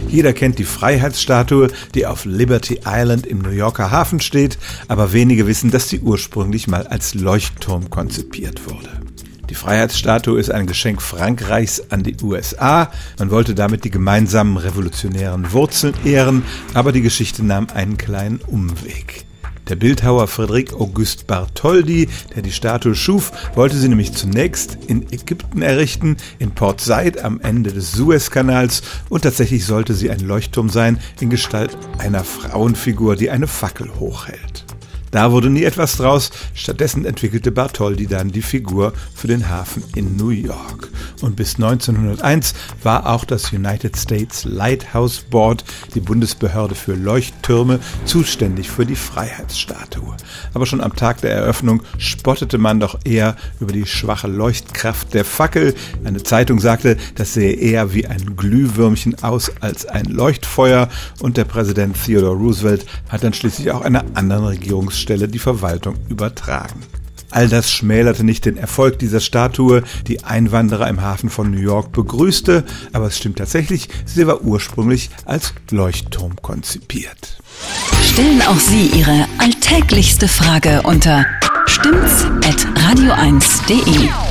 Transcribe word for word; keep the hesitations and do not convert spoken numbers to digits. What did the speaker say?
Jeder kennt die Freiheitsstatue, die auf Liberty Island im New Yorker Hafen steht, aber wenige wissen, dass sie ursprünglich mal als Leuchtturm konzipiert wurde. Die Freiheitsstatue ist ein Geschenk Frankreichs an die U S A. Man wollte damit die gemeinsamen revolutionären Wurzeln ehren, aber die Geschichte nahm einen kleinen Umweg. Der Bildhauer Frédéric Auguste Bartholdi, der die Statue schuf, wollte sie nämlich zunächst in Ägypten errichten, in Port Said am Ende des Suezkanals, und tatsächlich sollte sie ein Leuchtturm sein in Gestalt einer Frauenfigur, die eine Fackel hochhält. Da wurde nie etwas draus, stattdessen entwickelte Bartholdi dann die Figur für den Hafen in New York. Und bis neunzehnhunderteins war auch das United States Lighthouse Board, die Bundesbehörde für Leuchttürme, zuständig für die Freiheitsstatue. Aber schon am Tag der Eröffnung spottete man doch eher über die schwache Leuchtkraft der Fackel. Eine Zeitung sagte, das sähe eher wie ein Glühwürmchen aus als ein Leuchtfeuer, und der Präsident Theodore Roosevelt hat dann schließlich auch einer anderen Regierungsstelle die Verwaltung übertragen. All das schmälerte nicht den Erfolg dieser Statue, die Einwanderer im Hafen von New York begrüßte, aber es stimmt tatsächlich, sie war ursprünglich als Leuchtturm konzipiert. Stellen auch Sie Ihre alltäglichste Frage unter stimmt's at radio eins punkt de.